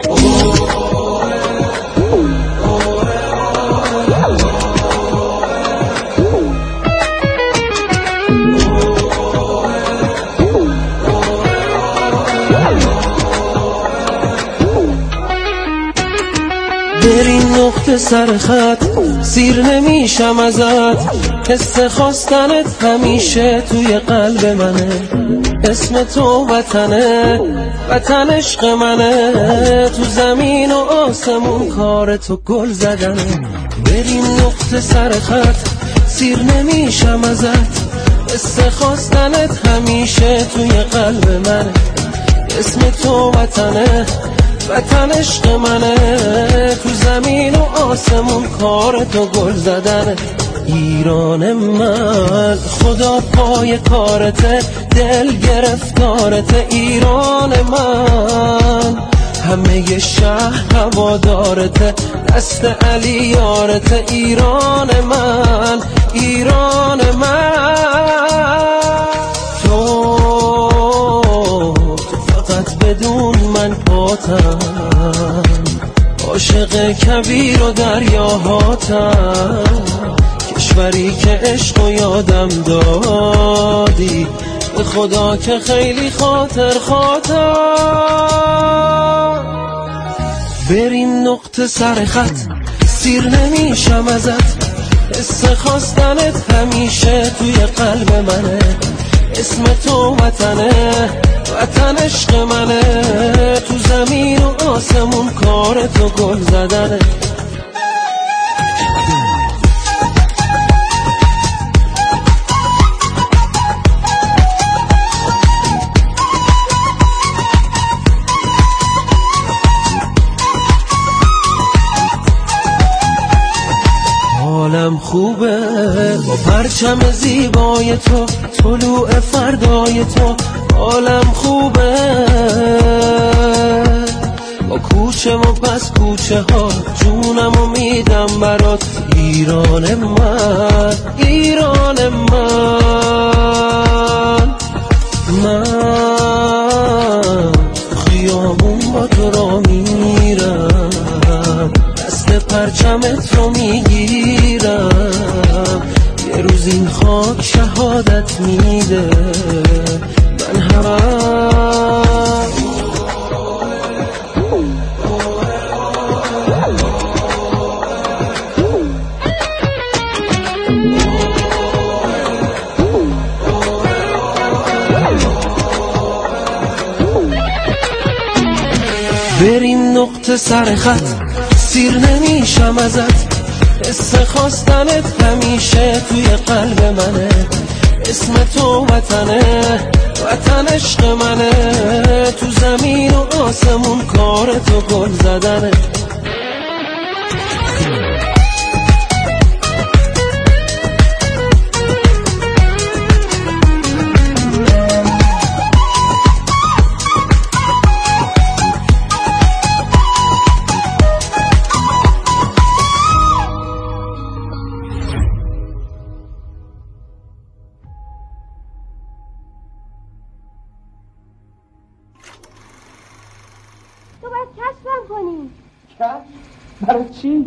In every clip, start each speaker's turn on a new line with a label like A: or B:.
A: بری نقطه سر خط سیر نمیشم ازت، حس خواستنت همیشه توی قلب منه، اسم تو وطنه، وطن عشق منه، تو زمین و آسمون کار تو گل زدنه. بری نقطه سر خط سیر نمیشم ازت، حس خواستنت همیشه توی قلب منه، اسم تو وطنه، وطن عشق منه، تو زمین و آسمون کار تو گل زدنه. ایران من خدا پای کارته، دل گرفتارته. ایران من همه شهر هوادارته، دست علی یارته. ایران من، ایران من، تو فقط بدون من پاتم، عاشق کبیر و دریاهاتم، کشوری که عشق و یادم دادی، به خدا که خیلی خاطر خاطر. بری نقطه سر خط سیر نمیشم ازت، حس خواستنت همیشه توی قلب منه، اسم تو وطنه، وطن عشق منه، تو زمین و آسمون کار تو گل زدنه. حالم خوبه با پرچم زیبای تو، طلوع فردای تو. حالم خوبه با کوچه و پس کوچه ها، جونمو میدم برات. ایران من، ایران من، من خیابون با تو را میرم، دست پرچمت رو میگیرم، یه روز این خاک شهادت میده. من بری نقطه سر خط سیر نمیشم ازت، حس خواستنت همیشه توی قلب منه، اسم تو وطنه، وطن عشق منه، تو زمین و آسمون کار تو گل زدنه.
B: تو باید کشفم کنی.
C: کشف؟ برای چی؟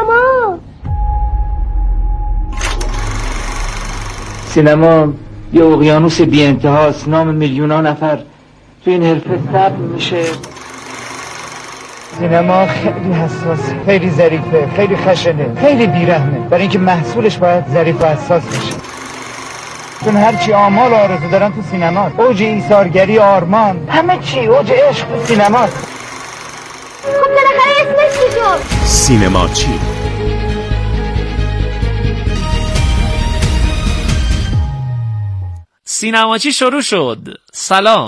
C: سینما یه اقیانوس بی انتهاست، نام میلیون‌ها نفر تو این حرفه ثبت میشه. سینما خیلی حساسه، خیلی ظریفه، خیلی خشنه، خیلی بیرحمه، برای اینکه محصولش باید ظریف و حساس بشه. چون هرچی آمال آرزو دارن تو سینماست، اوج ایثارگری، آرمان، همه چی اوج عشق تو سینماست.
B: خب بالاخره اسمش چی شد؟
D: سینما چی؟
E: سینما چی شروع شد. سلام.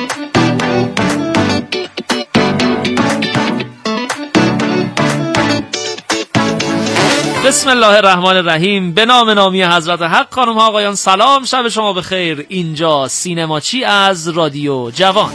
E: بسم الله الرحمن الرحیم. به نام نامی حضرت حق. خانم ها آقایان سلام، شب شما بخیر. اینجا سینما چی از رادیو جوان.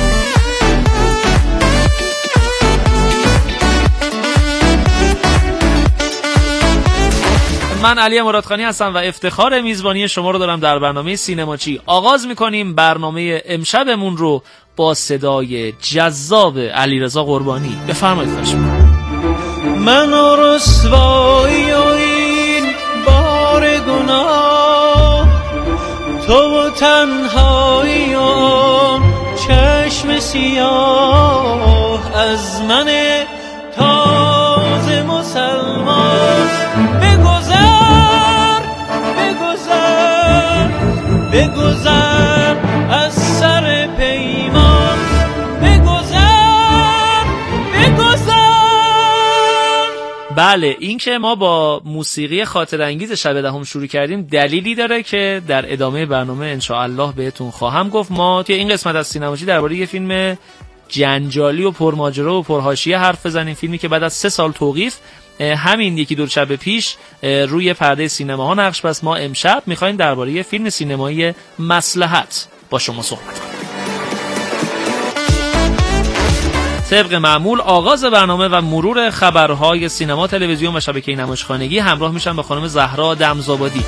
E: من علی مرادخانی هستم و افتخار میزبانی شما رو دارم در برنامه سینما چی. آغاز میکنیم برنامه امشبمون رو با صدای جذاب علیرضا قربانی. بفرمایید خواهش می‌کنم.
A: من و رسوایی و این بار گناه، تو و تنهایی و چشم سیاه از من تازه مسلمان. بگذر بگذر بگذر از سر پیمان، بگذر بگذر.
E: بله، این که ما با موسیقی خاطر انگیز شب دهم شروع کردیم دلیلی داره که در ادامه برنامه انشاءالله بهتون خواهم گفت. ما توی این قسمت از سینماچی درباره یه فیلم جنجالی و پرماجرا و پرحاشیه حرف بزنیم، فیلمی که بعد از 3 سال توقیف همین یکی دو شب پیش روی پرده سینماها نقش بست. ما امشب می‌خوایم درباره یه فیلم سینمایی مصلحت با شما صحبت کنیم. طبق معمول آغاز برنامه و مرور خبرهای سینما، تلویزیون و شبکه نمایشخانگی همراه میشن با خانم زهرا دمزابادی.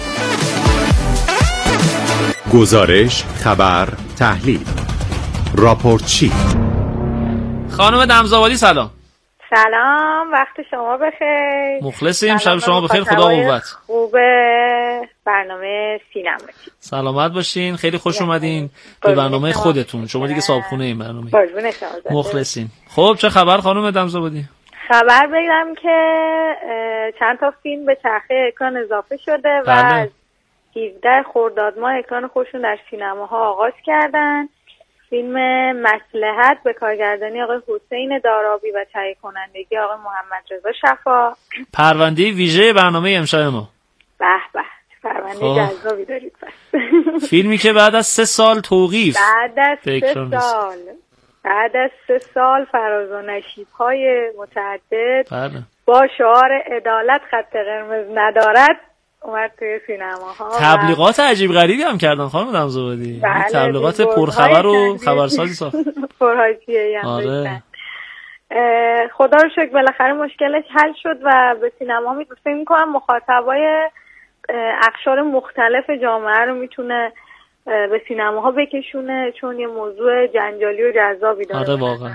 D: گزارش، خبر، تحلیل، راپورتچی.
E: خانم دمزابادی سلام.
F: سلام، وقت شما بخیر.
E: مخلصیم، شب شما بخیر، خدا قوت.
F: خوبه برنامه سینماچی.
E: سلامت باشین، خیلی خوش اومدین به برنامه خودتون. شما دیگه صاحبخونه این برنامه. مخلصیم. خب چه خبر خانم دمزابادی؟
F: خبر بگم که چند تا فیلم به چرخه اکران اضافه شده و از 17 خرداد ماه اکران خودشون در سینماها آغاز کردن. فیلم مصلحت به کارگردانی آقای حسین دارابی و تهیه کنندگی آقای محمد رضا شفا.
E: پرونده ویژه برنامه امشب ما.
F: به به، پرونده جذابی دارید پس.
E: فیلمی که بعد از 3 سال توقیف،
F: بعد از 3 سال فراز و نشیب‌های متعدد
E: بله.
F: با شعار عدالت خط قرمز ندارد اومد توی سینماها.
E: تبلیغات عجیب غریبی هم کردن خانم دمزابادی.
F: بله،
E: تبلیغات پرخبر و خبرسازی ساخت.
F: پرحاشیه‌ای هم
E: آره.
F: خدا رو شکر بالاخره مشکلش حل شد و به سینما فکر می‌کنم مخاطبای اقشار مختلف جامعه رو میتونه به سینماها بکشونه، چون یه موضوع جنجالی و جذابی داره.
E: آره واقعا.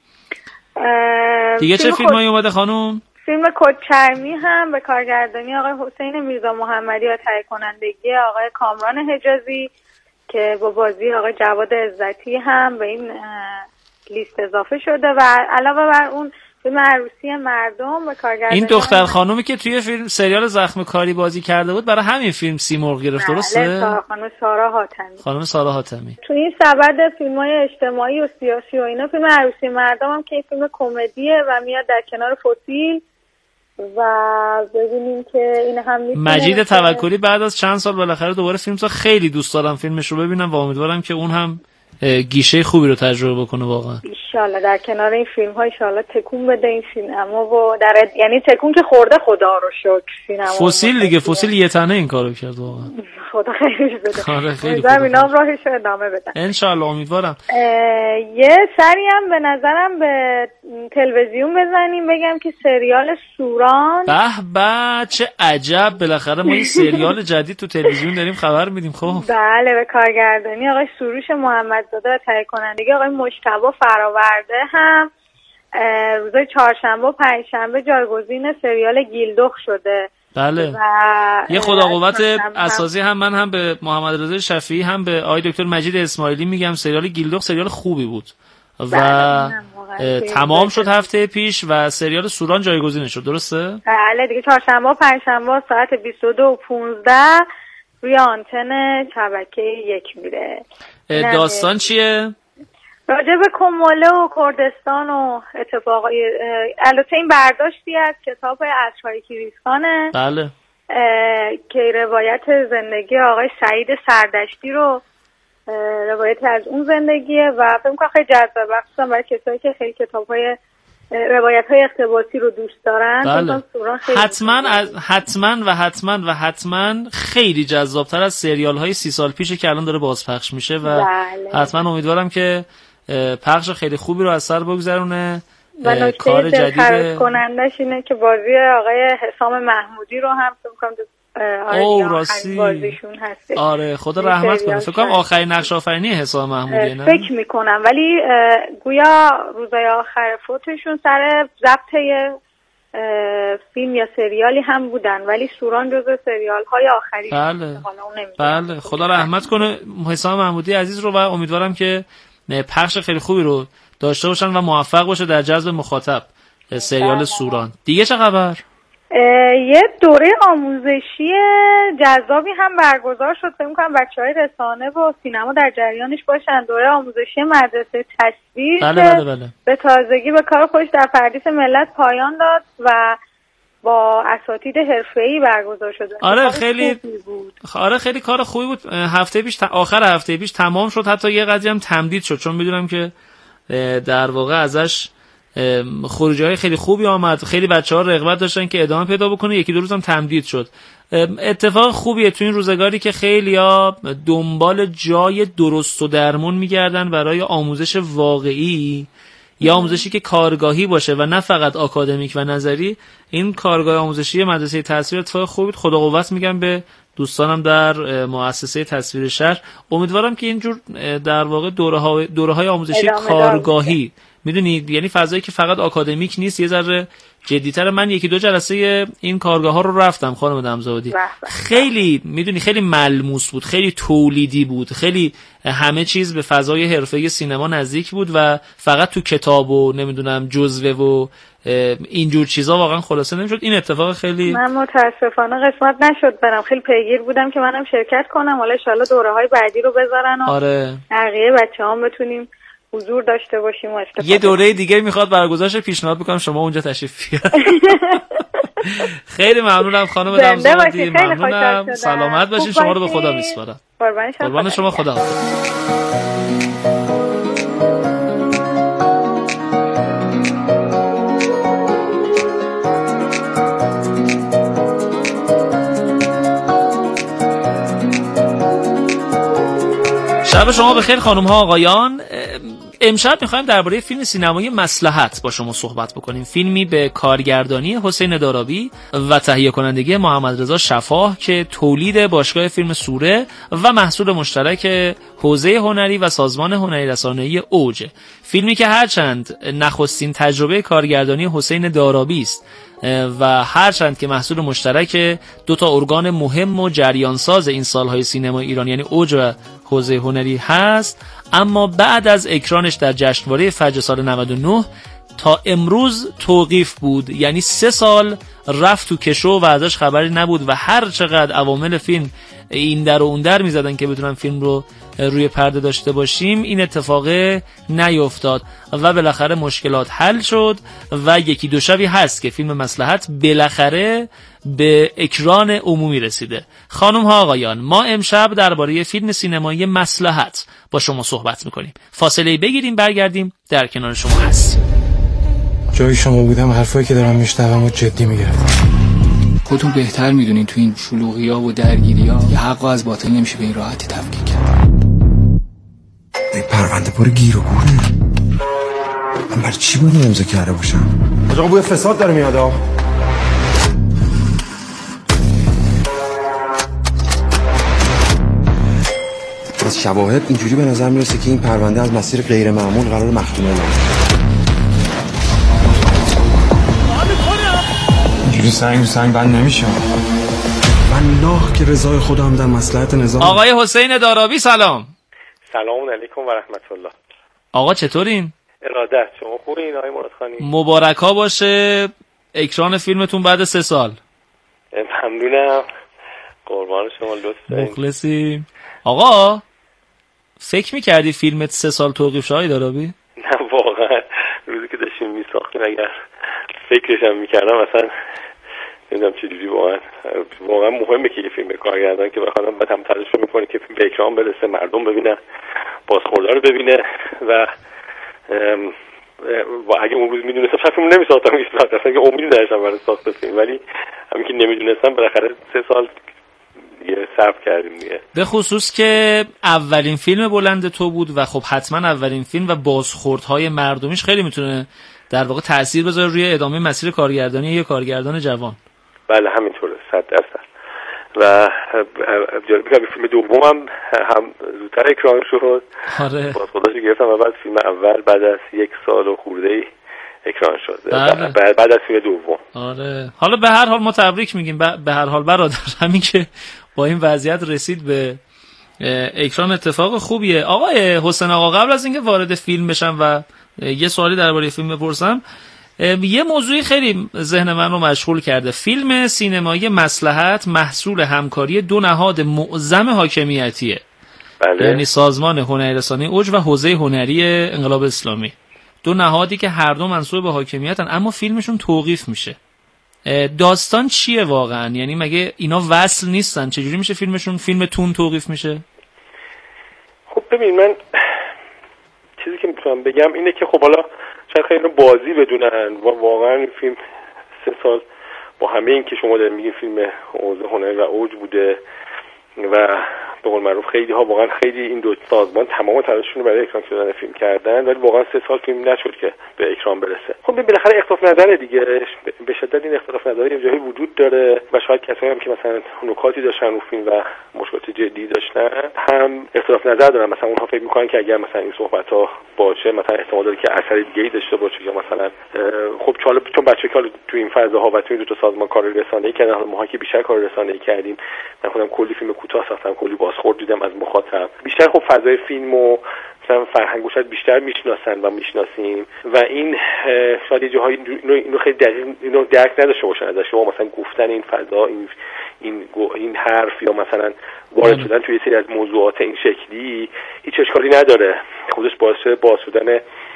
E: دیگه چه فیلمایی اومده خانم؟
F: فیلم کدچرمی هم به کارگردانی آقای حسین میرزا محمدی و تهیه کنندگی آقای کامران حجازی که با بازی آقای جواد عزتی هم به این لیست اضافه شده و علاوه بر اون فیلم عروسی مردم به کارگردانی
E: این دختر خانومی که توی فیلم سریال زخم کاری بازی کرده بود برای همین فیلم سیمرغ گرفت، درسته؟
F: خانم سارا حاتمی.
E: خانم سارا حاتمی.
F: تو این سبد فیلم‌های اجتماعی و سیاسی و اینا فیلم عروسی مردم هم که فیلم کمدیه و میاد در کنار فسیل و ببینیم که این هم میتونه.
E: مجید توکلی بعد از چند سال بالاخره دوباره فیلم ساخت. خیلی دوست دارم فیلمش رو ببینم و امیدوارم که اون هم گیشه خوبی رو تجربه بکنه واقعا.
F: ان شاءالله در کنار این فیلم ها ان شاءالله تکون بده این سینما و یعنی تکون که خورده خدا رو شکر سینما.
E: فسیل دیگه، فسیل یه تنه این کارو کرد واقعا.
F: خدا خیرش بده.
E: آره خیلی
F: خوبه. اینام راهش رو ادامه بدن
E: ان شاءالله، امیدوارم.
F: یه سری هم به نظرم به تلویزیون بزنیم بگم که سریال سوران.
E: به چه عجب، بالاخره ما یه سریال جدید تو تلویزیون داریم خبر میدیم. خب
F: بله، به کارگردانی آقای سروش محمدزاده و تهیه کنندگی آقای مجتبی فراورده هم روزهای چهارشنبه و پنجشنبه جایگزین سریال گیلدخ شده.
E: بله. یه خدا قوت اساسی هم من هم به محمد رضا شفیعی هم به آقای دکتر مجید اسماعیلی میگم سریال گیلدخ سریال خوبی بود و تمام شد هفته پیش و سریال سوران جایگزین شد، درسته؟
F: بله دیگه، چهارشنبه و پنجشنبه ساعت 22:15 روی آنتن شبکه 1 میره.
E: داستان چیه؟
F: راجع به کموله و کردستان و اتفاقای البته این برداشتی از کتاب عطرهای کریسخانه.
E: بله.
F: که روایت زندگی آقای سعید سردشتی رو روایتی از اون زندگیه و فکر می‌کنم خیلی جذاب خصوصا برای کسایی که خیلی کتاب‌های روایت‌های اقتباسی رو دوست دارن.
E: بله. حتما خیلی جذاب‌تر از سریال‌های 30 سال پیشه که الان داره بازپخش میشه و
F: بله.
E: حتما امیدوارم که پخش خیلی خوبی رو از سر بگذرونه.
F: و نکته دلخراش کنندش اینه که بازی آقای حسام محمودی رو هم فکر می‌کنم
E: آره راستی
F: بازیشون هست.
E: آره خدا رحمت کنه. فکر کنم آخرین نقش آفرینی حسام محمودی نه؟
F: فکر میکنم، ولی گویا روزای آخر فوتشون سر ضبط فیلم یا سریالی هم بودن، ولی سوران جزو سریال های آخری.
E: بله خدا رحمت کنه حسام محمودی عزیز رو و امیدوارم که پخش خیلی خوبی رو داشته باشن و موفق باشه در جذب مخاطب سریال سوران. دیگه چه خبر؟
F: یه دوره آموزشی جذابی هم برگزار شد. فکر می‌کنم بچه‌های رسانه و سینما در جریانش باشن. دوره آموزشی مدرسه تصویر
E: بله.
F: به تازگی به کار خودش در پردیس ملت پایان داد و با اساتید حرفه‌ای برگزار شده. خیلی کار خوبی بود. آخر هفته پیش تمام شد، حتی یه قضیه هم تمدید شد، چون میدونم که در واقع ازش خروجی‌های خیلی خوبی آمد. خیلی بچه‌ها رغبت داشتن که ادامه پیدا بکنه. یکی دو روز هم تمدید شد. اتفاق خوبیه تو این روزگاری که خیلی‌ها دنبال جای درست و درمون می‌گردن برای آموزش واقعی یا آموزشی که کارگاهی باشه و نه فقط آکادمیک و نظری. این کارگاه آموزشی مدرسه تصویر اتفاق خوبی. خدا قوت میگم به دوستانم در مؤسسه تصویر شهر. امیدوارم که اینجور در واقع دوره‌های آموزشی کارگاهی، میدونید یعنی فضایی که فقط آکادمیک نیست، یه ذره جدی‌تر. من یکی دو جلسه این کارگاه‌ها رو رفتم خانم دمزادی. خیلی میدونی خیلی ملموس بود، خیلی تولیدی بود، خیلی همه چیز به فضای حرفه‌ای سینما نزدیک بود و فقط تو کتاب و نمیدونم جزوه و اینجور چیزا واقعا خلاصه نمیشد. این اتفاق خیلی من متاسفانه قسمت نشد برم. خیلی پیگیر بودم که منم شرکت کنم. حالا ان شاءالله دوره‌های بعدی رو بذارن و بقیه بچه‌هام بتونیم حضور داشته باشیم و استفاده.
E: یه دوره دیگه میخواد برگزارش، پیشنهاد میکنم شما اونجا تشریف بیارید. خیلی ممنونم خانم دمزادی، ممنونم. سلامت باشین. شما رو به خدا میسپارم. قربان شما. خدا. شب شما بخیر خانم ها آقایان. امشب میخوایم درباره فیلم سینمایی مصلحت با شما صحبت بکنیم. فیلمی به کارگردانی حسین دارابی و تهیه کنندگی محمد رضا شفاح که تولید باشگاه فیلم سوره و محصول مشترک حوزه هنری و سازمان هنری رسانه‌ای اوج. فیلمی که هرچند نخستین تجربه کارگردانی حسین دارابی است و هرچند که محصول مشترک دو تا ارگان مهم و جریانساز این سالهای سینما ایران یعنی اوج و حوزه هنری هست، اما بعد از اکرانش در جشنواره فجر سال 99 تا امروز توقیف بود. یعنی 3 سال رفت تو کشو و ازش خبری نبود و هر چقدر عوامل فیلم این در و اون در میزدن که بتونن فیلم رو روی پرده داشته باشیم، این اتفاق نیفتاد و بالاخره مشکلات حل شد و یکی دو شبی هست که فیلم مصلحت بالاخره به اکران عمومی رسیده. خانم ها آقایان، ما امشب درباره فیلم سینمایی مصلحت با شما صحبت میکنیم. فاصله بگیریم، برگردیم، در کنار شما هستیم.
G: جای شما بودم حرفایی که دارم میشنوم و جدی میگرفتم. خودتون بهتر میدونین تو این شلوغی‌ها و درگیری‌ها یه حق از باطل نمیشه به این راحتی تفکیک کرد.
H: این پرونده پر گیر و گوره. من برای چی باید امضا کرده باشم؟
I: آقا بوی فساد داره میاد ها.
H: از شواهد اینجوری به نظر میرسه که این پرونده از مسیر غیر معمول قرار مختومه نمید.
G: اینجوری سنگ بند نمیشه.
H: والله که رضای خودم در مصلحت نظام.
E: آقای حسین دارابی سلام.
J: سلام علیکم و رحمت الله.
E: آقا چطورین؟
J: ارادت. شما خوبین آقای مرادخانی؟
E: مبارکا باشه اکران فیلمتون بعد 3 سال.
J: ممنونم. قربان شما، لطف دارین.
E: مخلصیم. آقا فکر میکردی فیلمت 3 سال توقیف شه دارابی؟
J: نه واقعا روزی که داشتیم میساختیم اگر فکرشم میکردم اصلا نمیدونم چجوری. واقعا مهمه که یه فیلم کارگردان که بخوام بعد هم تلاش میکنه که فیلم به اکران برسه، مردم ببینن، بازخوردار رو ببینه و اگه اون روز میدونستم شاید فیلم نمیساختم هیچ وقت، اصلا که امیدی نداشتم برای ساخت فیلم، ولی همین که نمیدونستم بالاخره 3 سال دیگه صبر کردیم دیگه.
E: به خصوص که اولین فیلم بلند تو بود و خب حتما اولین فیلم و بازخوردهای مردمیش خیلی میتونه در واقع تأثیر بذاره روی ادامه مسیر کارگردانی یه کارگردان جوان.
J: بله همینطوره 100%. و جالب بگم فیلم دومم هم زودتر اکران شد.
E: آره.
J: باز خداشو گرفتم و بعد فیلم اول بعد از 1 سال و خورده‌ای اکران شد. بعد از فیلم دوم.
E: آره. حالا به هر حال ما تبریک میگیم به هر حال برادر، همین که با این وضعیت رسید به اکران اتفاق خوبیه. آقای حسین آقا، قبل از اینکه وارد فیلم بشم و یه سوالی درباره فیلم بپرسم، یه موضوعی خیلی ذهن من رو مشغول کرده. فیلم سینمایی مصلحت محصول همکاری دو نهاد معظم حاکمیتیه.
J: بله.
E: یعنی سازمان هنررسانی اوج و حوزه هنری انقلاب اسلامی، دو نهادی که هر دو منسوب به حاکمیتن، اما فیلمشون توقیف میشه. داستان چیه واقعا؟ یعنی مگه اینا وصل نیستن؟ چجوری میشه فیلمتون توقیف میشه؟
J: خب ببین، من چیزی که میتونم بگم اینه که خب حالا شاید خیلی بازی بدونن و واقعا این فیلم 3 سال با همه این که شما دارید میگین فیلم حوزه هنری و اوج بوده و به قول معروف خیلی ها واقعا خیلی این دو سازمان تمام تلاششون رو برای اکران شدن فیلم کردن، ولی واقعا 3 سال فیلم نشد که به اکران برسه. خب بالاخره اختلاف نظر دیگه، به شدت این اختلاف نظر یه جایی وجود داره و شاید کسایی هم که مثلا نکاتی داشتن رو فیلم و مشکلات جدی داشتن هم اختلاف نظر دارن. مثلا اونها فکر میکنن که اگر مثلا این صحبت‌ها باشه مثلا احتمال داره که اثر دیگه‌ای داشته باشه، یا مثلا خب چون بچه‌ها که تو این فضاها و تو این دو تا سازمان کار رسانه‌ای کردن، ما که بیشتر کار رسانه‌ای کردیم، من خودم کلی فیلم کوتاه ساختم، کلی بازخورد دیدم از مخاطب، بیشتر خب فضای فیلمو مثلا فرهنگو شاید بیشتر میشناسن و میشناسیم و این شاید جاهای اینو خیلی دقیق اینو درک نداشته باشن ازش. شما مثلا گفتن این فضا، این حرف یا مثلا وارد شدن توی سری از موضوعات این شکلی هیچ اشکالی نداره، خودش باعث شدن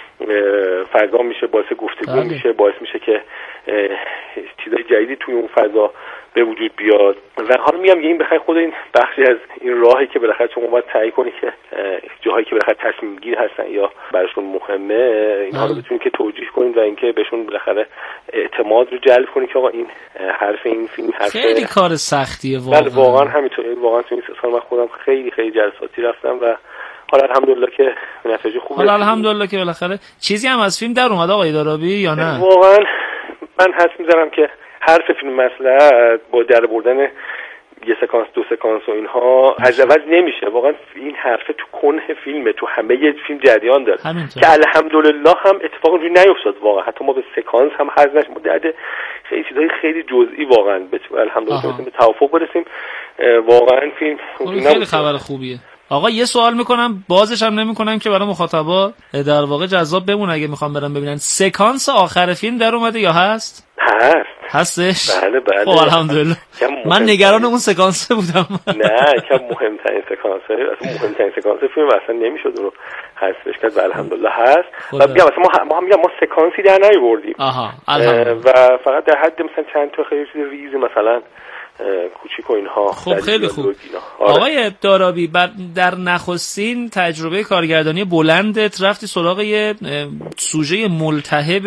J: فضا میشه، باعث گفتگو میشه، باعث میشه که چیزای جدیدی توی اون فضا به وجود بیاد. و حالا میگم این بخیر خود این بخشی از این راهی که بالاخره شما باید تعیین کنی که جاهایی که بالاخره تصمیم گیر هستن یا براشون مهمه، اینها رو بتونید که توجیه کنید و اینکه بهشون بالاخره اعتماد رو جلب کنید که آقا این حرف این فیلم حرف
E: خیلی کار سختیه واقعا.
J: بله واقعا همینطوره. واقعا تو این 3 سال من خودم خیلی جلساتی رفتم و حالا الحمدلله که نتیجه خوبه.
E: حالا الحمدلله که بالاخره چیزی هم از فیلم در اومد آقای دارابی یا نه؟
J: واقعا من حس می‌ذارم که حرف فیلم مصلحت با در بردن یه سکانس 2 سکانس و اینها از اول نمیشه. واقعا این حرف تو کنه فیلمه، تو همه یه فیلم جریان داره که الحمدلله هم اتفاق اونجوری نیفتاد. واقعا حتی ما به سکانس هم حاضر نشیم، ما در خیلی چیزای خیلی جزئی واقعا الحمدلله تونستیم به توافق برسیم. واقعا فیلم
E: خیلی خبر خوبیه. آقا یه سوال میکنم، بازش هم نمیکنم که برای مخاطبا در واقع جذاب بمونه اگه میخوام برم ببینن، سکانس آخر فیلم در اومده یا هستش؟
J: بله.
E: خب الحمدلله. من نگران اون سکانس بودم.
J: نه که مهمترین سکانس فیلم اصلا نمیشد اون رو حذفش کرد و الحمدلله هست. و میگم ما سکانسی در نیاوردیم و فقط در حد مثلا چند تا خیلی چیز ریز مثلا کوچیک و اینها.
E: خب خیلی خوب. آقای دارابی، در نخستین تجربه کارگردانی بلندت رفتی سراغ یه سوژه ملتهب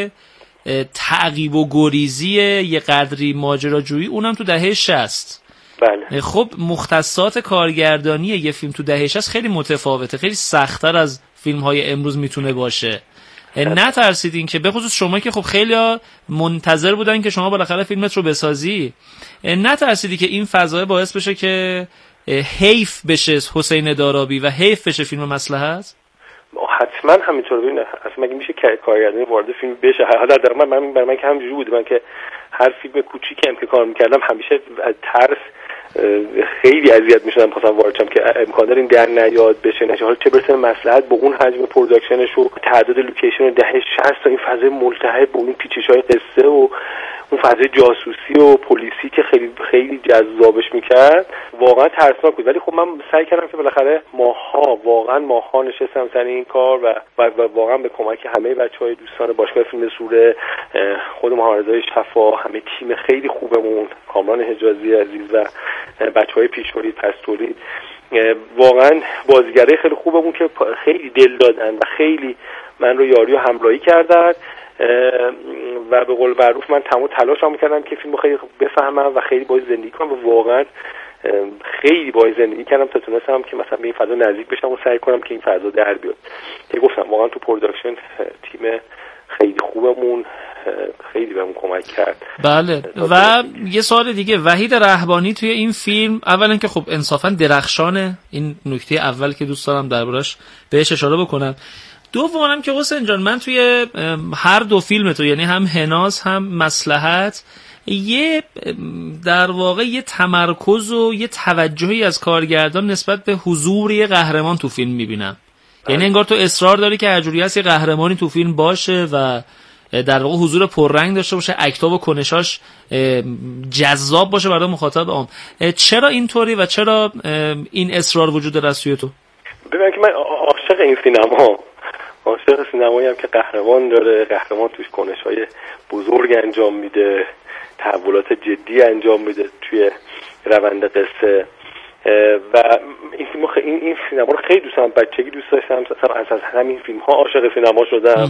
E: تعقیب و گریزی یه قدری ماجراجویی، اونم تو دهه 60.
J: بله.
E: خب مختصات کارگردانی یه فیلم تو دهه 60 خیلی متفاوته، خیلی سخت‌تر از فیلم‌های امروز میتونه باشه. نترسیدین که به خصوص شما که خب خیلی منتظر بودن که شما بالاخره فیلمت رو بسازی، نترسیدی که این فضا باعث بشه که حیف بشه حسین دارابی و حیف بشه فیلم مصلحت؟
J: حتما همینطور. ببین اصلا مگه میشه کارگردانی وارد فیلم بشه؟ حالا در من برای من که همینجوری بود، من که هر فیلم کوچیکی هم که کار میکردم همیشه از ترس خیلی اذیت میشدم خواستم وارد شم که امکان داره این در نیاد بشه نشه. حالا چه برسه مصلحت با اون حجم پروداکشنش و تعداد لوکیشن دهه 60 تا این فضای ملتهب با اون پیچش‌های قصه و اون فضای جاسوسی و پلیسی که خیلی جذابش میکرد، واقعا ترسناک بود. ولی خب من سعی کردم که بالاخره ماها نشستم سر این کار و واقعا به کمک همه بچهای دوستان باشگاه فیلم سوره، خود مهارزای شفا، همه تیم خیلی خوبمون، کامران حجازی عزیز و بچهای پیشوری پستوری، واقعا بازیگرای خیلی خوبمون که خیلی دل دادن و خیلی من رو یاری و همراهی کردن و به قول معروف من تمام تلاشم می‌کردم که فیلمو خیلی بفهمم و خیلی باهاش زندگی کنم و واقعا خیلی باهاش زندگی کردم تا تونستم که مثلا به این فضا نزدیک بشم و سعی کنم که این فضا در بیاد. که گفتم واقعا تو پروداکشن تیم خیلی خوبمون خیلی بهم کمک کرد.
E: بله. و یه سوال دیگه، وحید رهبانی توی این فیلم اولا که خب انصافا درخشانه، این نکته اول که دوست دارم دربارش بهش اشاره بکنم. دومم که حسین جان، من توی هر دو فیلم تو، یعنی هم هناز هم مصلحت، یه در واقع یه تمرکز و یه توجهی از کارگردان نسبت به حضور یه قهرمان تو فیلم میبینم. یعنی انگار تو اصرار داری که هر جوری هست یه قهرمانی تو فیلم باشه و در واقع حضور پررنگ داشته باشه، اکتا و کنشاش جذاب باشه برای مخاطب عام. چرا اینطوری و چرا این اصرار وجود داره از سوی تو؟
J: ببین که من عاشق این سینما، عاشق سینمایی هم که قهرمان داره، قهرمان توش کنش‌های بزرگ انجام میده، تحولات جدی انجام میده توی روند قصه. و این سینما رو خیلی دوست دارم، بچگی دوست داشتم، از همین فیلم ها عاشق سینما شدم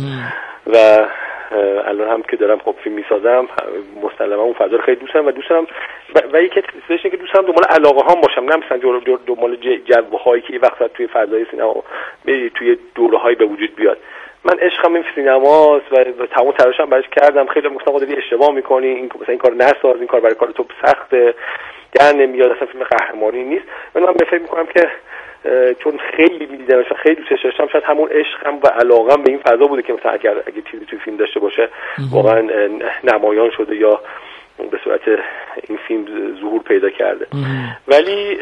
J: و الان هم که دارم خب فیلم میسازم مسلما اون فضا رو خیلی دوست دارم و دوست دارم و یکی چیزی که دوست دارم دنبال علاقه هام باشم، نه مثلا دنبال جوهایی که یه وقت توی فضای سینما توی دوره‌های به وجود بیاد. من عشقم این سینماست و تمام تلاشم براش کردم. خیلی گفتم داری اشتباه می‌کنی، این مثلا این کار نساز، این کار برای کار تو سخته، در نمیاد، اصلا فیلم قهرمانی نیست. من فکر می‌کنم که چون خیلی می‌دیدمش و خیلی دوستش داشتم، شاید همون عشقم و علاقم به این فضا بوده که مثلا اگه چیزی توی فیلم داشته باشه واقعا نمایان شده یا به صورت این فیلم ظهور پیدا کرده. ولی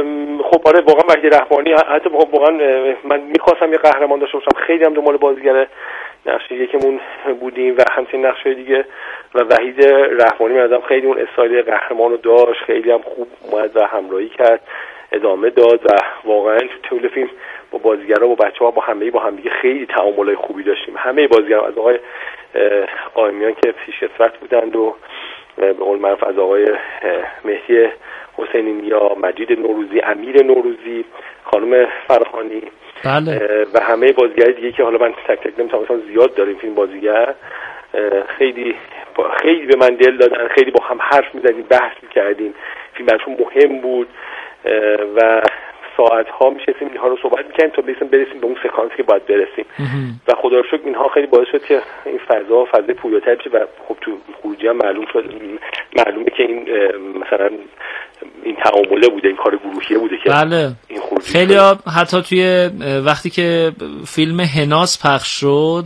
J: خب آره واقعا وحید رهبانی، حتی واقعا من می‌خواستم یه قهرمان داشته باشم، خیلی هم دنبال بازیگر نقش یکمون بودیم و همچنین نقش‌های دیگه و وحید رهبانی من خیلی اون استایل قهرمان رو داشت، خیلی هم خوب اومد و همراهی کرد، ادامه داد و واقعا تو طول فیلم با بازیگرا، با بچه‌ها، با همدیگه خیلی تعاملای خوبی داشتیم. همه بازیگرا از آقای قائمیان که پیشکسوت بودند و به قول معروف از آقای مهدی حسینی نیا، مجید نوروزی، امیر نوروزی، خانم فرهانی،
E: بله.
J: و همه بازیگر دیگه که حالا من تک تک نمیتونم مثلا زیاد داریم فیلم بازیگر، خیلی به من دل دادن، خیلی با هم حرف میزدیم، بحث میکردیم، فیلم براشون مهم بود و ساعت‌ها میشستیم اینها رو صحبت می‌کردیم تا برسیم به اون سکانسی که باید برسیم و خدا رو شکر اینها خیلی باعث شد که این فضای پویاتر بشه و خب تو خروجی هم معلومه که این مثلا این تعامله بوده، این کار گروهیه بوده که
E: بله.
J: این خروجی
E: خیلی حتی توی وقتی که فیلم هناز پخش شد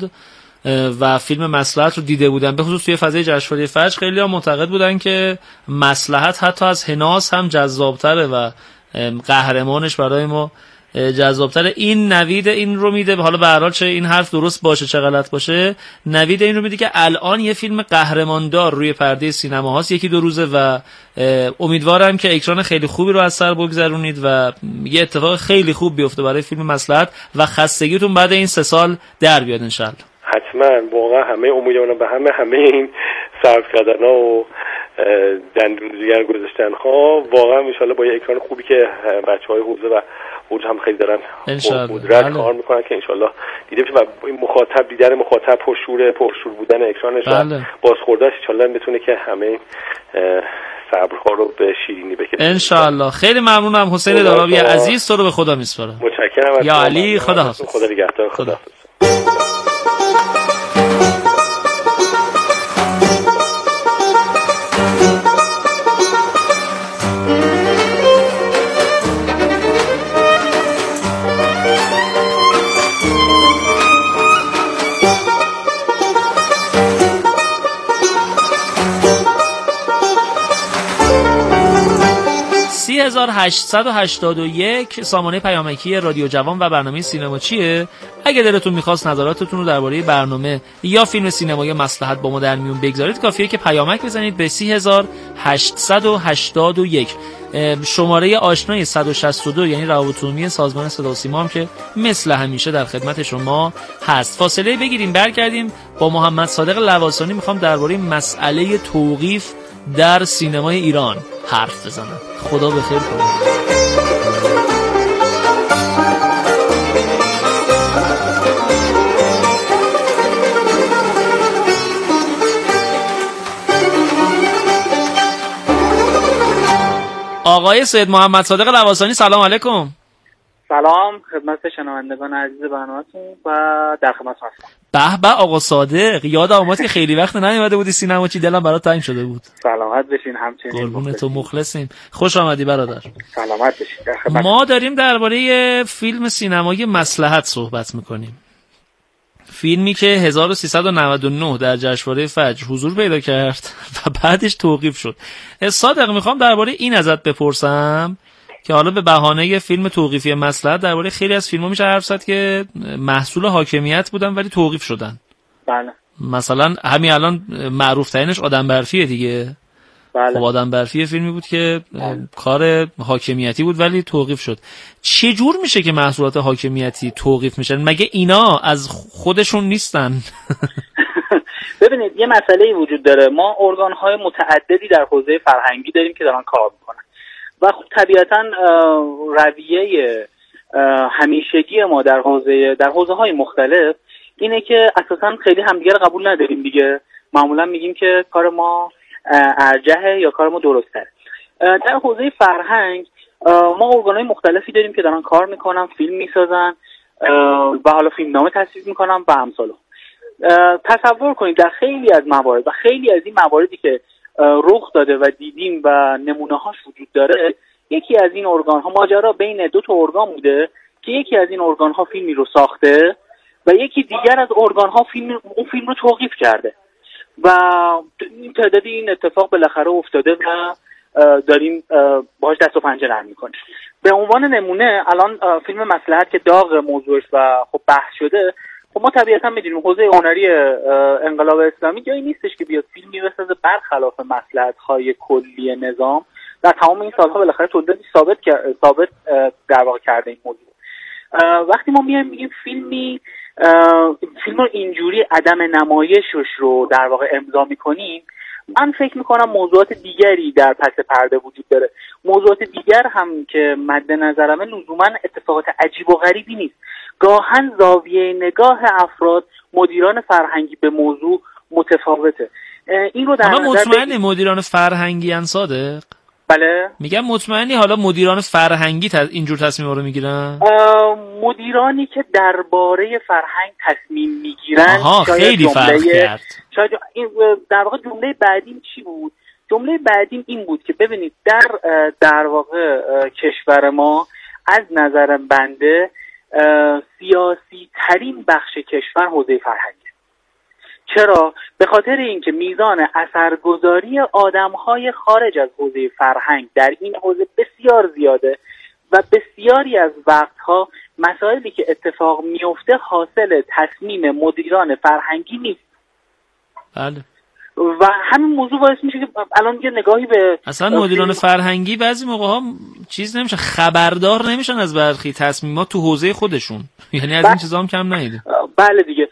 E: و فیلم مصلحت رو دیده بودن، به خصوص توی فضای جشنواره فجر، خیلی ها معتقد بودن که مصلحت حتی از هناز هم جذابتره و قهرمانش برای ما جذابتره. این نوید این رو میده، حالا به هر حال چه این حرف درست باشه چه غلط باشه، نوید این رو میده که الان یه فیلم قهرماندار روی پرده سینما هاست، یکی دو روزه و امیدوارم که اکران خیلی خوبی رو از سر بگذرونید و یه اتفاق خیلی خوب بیفته برای فیلم مصلحت و خستگیتون بعد این 3 سال در بیاد انشالله.
J: حتما، واقعا همه امیدوارم به همه این صرف کردن‌ها و دندون جگر گذاشتن‌ها واقعا ان شاءالله با یه اکران خوبی که بچه‌های حوزه و اوج هم خیلی دارن قدرت کار میکنن که ان شاءالله دیده بشه و این دیدن مخاطب پرشور بودن اکرانش بازخورداش ان شاءالله بتونه که همه صبرها رو به شیرینی بکشه
E: ان شاءالله. خیلی ممنونم حسین دارابی عزیز، تو رو به خدا میسپارم.
J: متشکرم.
E: یا علی، خدا حافظ.
J: خدا نگهدار. خدا حافظ.
E: 3881 سامانه پیامکی رادیو جوان و برنامه سینما چیه؟ اگه دلتون میخواست نظراتتون رو درباره برنامه یا فیلم سینمایی مصلحت با ما در میون بگذارید، کافیه که پیامک بزنید به 3881. شماره آشنای 162 یعنی روابط عمومی سازمان صدا و سیما هم که مثل همیشه در خدمت شما هست. فاصله بگیریم برگردیم با محمد صادق لواسانی. میخوام درباره مسئله توقیف در سینمای ایران حرف بزنم. خدا بخیر کنه. آقای سید محمد صادق لواسانی، سلام علیکم.
K: سلام خدمت شنوندگان عزیز برنامه‌تون و در خدمتتون هستم.
E: به به آقا صادق، یاد آمد که خیلی وقت نیومده بودی سینما، چی دلم برات تنگ شده بود.
K: سلامت بشین. همچنین
E: قربون تو، مخلصیم. خوش آمدی برادر.
K: سلامت بشین.
E: ما داریم درباره فیلم سینمایی مصلحت صحبت میکنیم. فیلمی که 1399 در جشنواره فجر حضور پیدا کرد و بعدش توقیف شد. صادق میخوام درباره این ازت بپرسم که حالا به بهانه فیلم توقیفی مصلحت درباره خیلی از فیلم‌ها میشه حرف زد که محصول حاکمیت بودن ولی توقیف شدن.
K: بله.
E: مثلا همین الان معروف ترینش آدم برفیه دیگه.
K: بله.
E: خب آدم برفی فیلمی بود که کار حاکمیتی بود ولی توقیف شد. چه جور میشه که محصولات حاکمیتی توقیف میشن؟ مگه اینا از خودشون نیستن؟
K: ببینید یه مسئله وجود داره. ما ارگان‌های متعددی در حوزه فرهنگی داریم که دارن کار میکنن و خب طبیعتاً رویه همیشگی ما در حوزه‌های مختلف اینه که اساساً خیلی همدیگه رو قبول نداریم دیگه. معمولاً میگیم که کار ما ارجحه یا کار ما درسته. در حوزه فرهنگ ما ارگان‌های مختلفی داریم که دارن کار میکنن، فیلم میسازن و حالا فیلمنامه تصویب میکنن و امثال. تصور کنید در خیلی از موارد و خیلی از این مواردی که رخ داده و دیدیم و نمونه‌هاش وجود داره، یکی از این ارگان‌ها ماجرا بین دو تا ارگان بوده که یکی از این ارگان‌ها فیلمی رو ساخته و یکی دیگر از ارگان‌ها اون فیلم رو توقیف کرده و این تعدادی این اتفاق بالاخره افتاده و داریم باهاش دست و پنجه نرم می‌کنیم. به عنوان نمونه الان فیلم مصلحت که داغ موضوعش و خب بحث شده، خب ما طبیعتا می‌دونیم حوزه هنری انقلاب اسلامی جایی نیستش که بیاد فیلمی بسازه برخلاف مصلحت‌های کلی نظام. در تمام این سال‌ها بالاخره تولیداتی ثابت در واقع کرده این موضوع. وقتی ما میایم میگیم فیلم رو اینجوری عدم نمایشش رو در واقع امضا می‌کنیم، من فکر می‌کنم موضوعات دیگری در پس پرده وجود داره. موضوعات دیگر هم که مد نظرمه لزوماً اتفاقات عجیب و غریبی نیست. گاهن زاویه نگاه افراد مدیران فرهنگی به موضوع متفاوته. این رو در نظر
E: مطمئنی مدیران فرهنگی ان صادق؟
K: بله.
E: میگم مطمئنی حالا مدیران فرهنگی اینجور تصمیم رو میگیرن؟
K: مدیرانی که درباره فرهنگ تصمیم میگیرن
E: خیلی فرق کرد.
K: شاید این در واقع جمله بعدیم چی بود؟ جمله بعدیم این بود که ببینید در واقع کشور ما از نظر بنده سیاسی ترین بخش کشور حوزه فرهنگه. چرا؟ به خاطر اینکه میزان اثرگذاری آدم‌های خارج از حوزه فرهنگ در این حوزه بسیار زیاده و بسیاری از وقتها مسائلی که اتفاق میفته حاصل تصمیم مدیران فرهنگی نیست.
E: بله.
K: و همین موضوع باعث میشه که الان یه نگاهی به
E: اصلا مدیران فرهنگی بعضی موقع‌ها چیز نمیشه، خبردار نمیشن از برخی تصمیمات تو حوزه خودشون. یعنی از این چیزا هم کم نیده.
K: بله دیگه.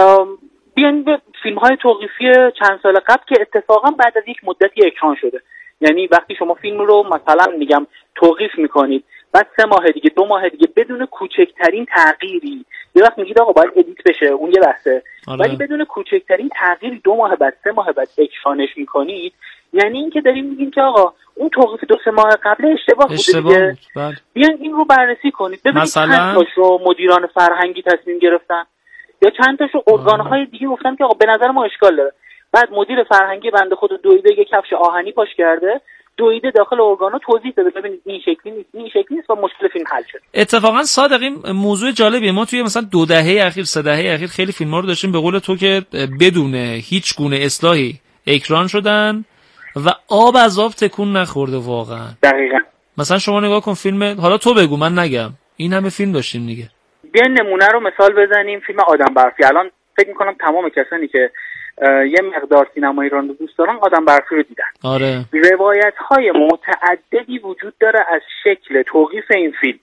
K: بیاین به فیلم‌های توقیفی چند سال قبل که اتفاقا بعد از یک مدتی اکران شده. یعنی وقتی شما فیلم رو مثلا میگم توقیف میکنید، بعد 3 ماه دیگه 2 ماه دیگه بدون کوچکترین تغییری، یه وقت میگید آقا باید ادیت بشه، اون یه بحثه. ولی بدون کوچکترین تغییری 2 ماه بعد 3 ماه بعد اکرانش میکنید، یعنی این که داریم میگیم که آقا اون توقیف 2-3 ماه قبل اشتباه بوده. بیاین این رو بررسی کنید ببینید چند تاشو مدیران فرهنگی تصمیم گرفتن یا چند تاشو ارگان‌های دیگه گفتن که آقا به نظر ما اشکال داره. بعد مدیر فرهنگی بنده خود دویده یه کفش آهنی پاش کرده، دویده داخل ارگان‌ها توضیح داده ببینید این شکلی نیست و مشکل فیلم حل شد.
E: اتفاقا صادق این موضوع جالبیه. ما توی مثلا 2 دهه اخیر 3 دهه اخیر خیلی فیلم‌ها رو داشتیم به قول تو که بدون هیچ گونه اصلاحی اکران شدن و آب از آب تکون نخورده واقعا.
K: دقیقاً.
E: مثلا شما نگاه کن فیلم، حالا تو بگو من نگم، این همه فیلم داشتیم دیگه.
K: بیاین نمونه رو مثال بزنیم. فیلم آدم برفی، الان فکر می‌کنم تمام کسانی که یه مقدار سینما ایران رو دوست دارن آدم برفی رو دیدن.
E: آره.
K: روایت‌های متعددی وجود داره از شکل توقیف این فیلم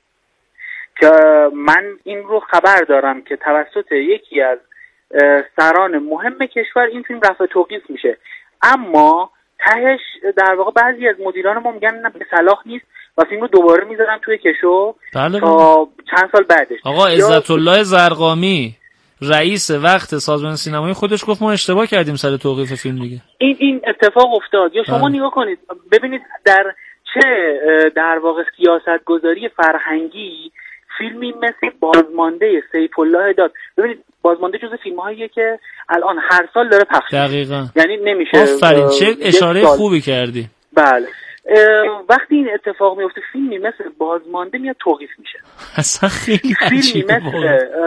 K: که من این رو خبر دارم که توسط یکی از سران مهم کشور این فیلم رفع توقیف میشه، اما تهش در واقع بعضی از مدیران ما میگن نه به صلاح نیست و فیلم رو دوباره میذارن توی کشو تا چند سال بعدش.
E: آقا عزت الله زرقامی رئیس وقت سازمان سینمایی خودش گفت ما اشتباه کردیم سر توقیف فیلم دیگه.
K: این اتفاق افتاد. یا شما نگاه کنید ببینید در چه در واقع سیاستگذاری فرهنگی فیلمی مثل بازمانده سیف الله داد. ببینید بازمانده جزو فیلم‌هاییه که الان هر سال داره پخش میشه.
E: دقیقاً.
K: یعنی نمیشه.
E: آفرین، چه اشاره خوبی کردی.
K: بله. وقتی این اتفاق میفته فیلمی مثل بازمانده میاد توقیف میشه.
E: اصلا خیلی
K: فیلمی مثل